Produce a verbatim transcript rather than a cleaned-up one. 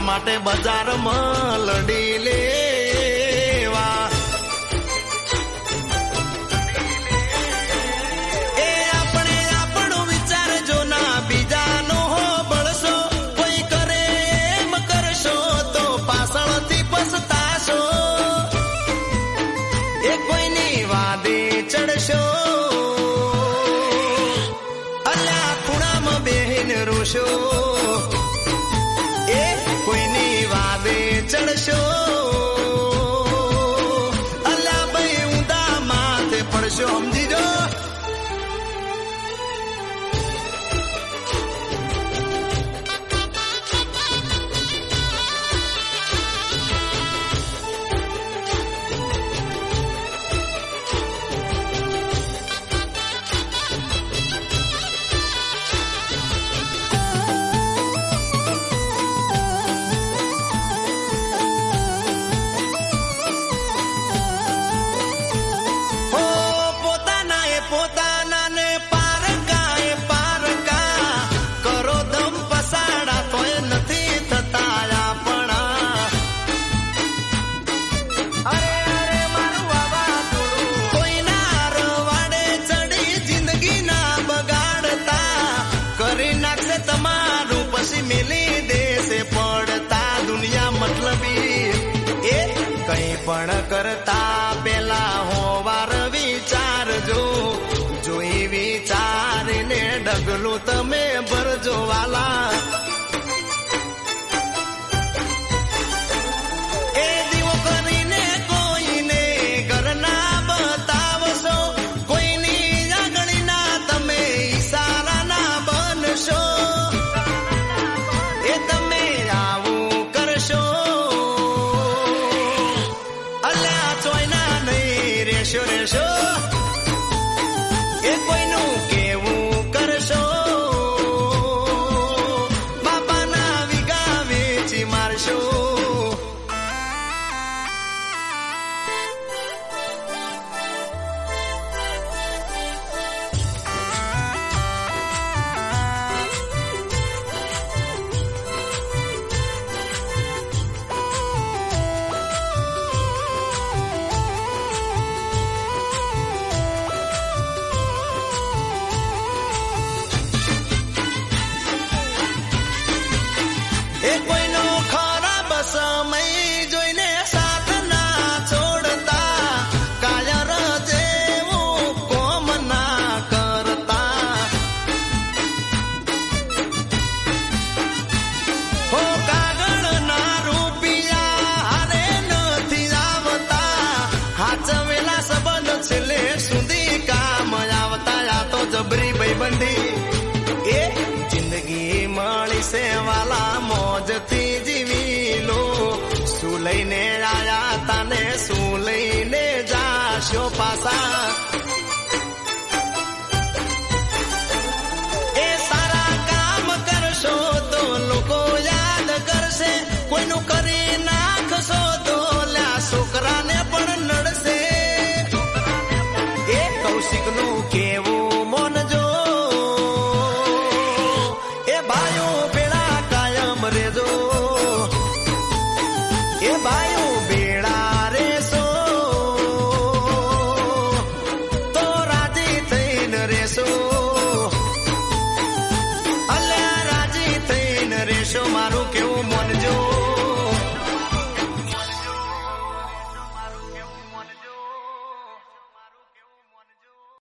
માટે બજારમાં લડી લેવા. એ આપણે આપણો વિચાર જો ના બીજાનો હો બળશો, કોઈ કરે એમ કરશો તો પાછળથી પછતાશો. એ કોઈની વાદે ચડશો, અલ્યા ખૂણામાં બેહીન રોશો. એ કોઈની વાદે ચડશો, અલ્યા ભાઈ ઊંધા માથે પડશો. સમજી જો પણ કરતા પેલા હોવાર વિચારજો, જોઈ વિચારીને ડગલું તમે ભરજો વાલા. એ દીવો કરીને કોઈને ઘરના બતાવશો, કોઈની આંગળીના તમે ઈશારાના બનશો. એ તમે આવું કરશો, રેશો રેશો. એ કોઈનું કેવું કરશો, બાપાના વિગા વેચી મારશો. એ કોઈનો ખરાબ સમય જોઈને સાથ ના છોડતા, કાયર જેવું કોમ ના કરતા. હો કાગળ ના રૂપિયા હારે નથી આવતા, હાચવેલા સંબંધ છેલ્લે સુધી કામ આવતા. આ તો જબરી ભાઈબંધી. એ જિંદગી મળી છે વાલા, મોજથી જીવી લો. શું લઈને આયા તાને શું લઈને જાશો પાછા.